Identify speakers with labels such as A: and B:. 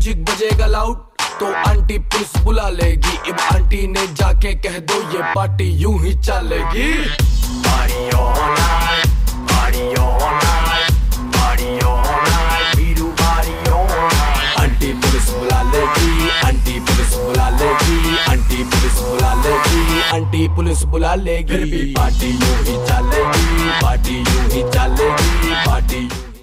A: Music बजेगा loud तो aunty police बुला लेगी। अब आंटी ने जाके कह दो ये पार्टी यूं ही चलेगी।
B: Party all night, party all night, party all night, we do party all night।
A: Aunty police बुला लेगी, आंटी पुलिस बुला लेगी, आंटी पुलिस बुला लेगी, आंटी पुलिस बुला लेगी। फिर भी पार्टी यूं ही चलेगी, पार्टी यूं ही चलेगी, पार्टी यूं